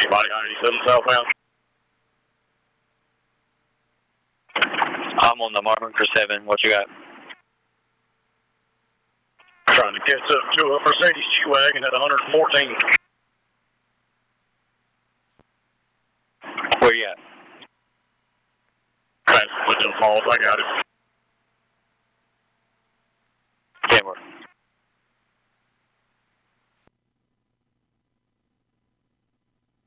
Anybody on 87 southbound? I'm on the Marker 7. What you got? Trying to catch up to a Mercedes G-Wagon at 114. Where you at? Within Falls, I got it.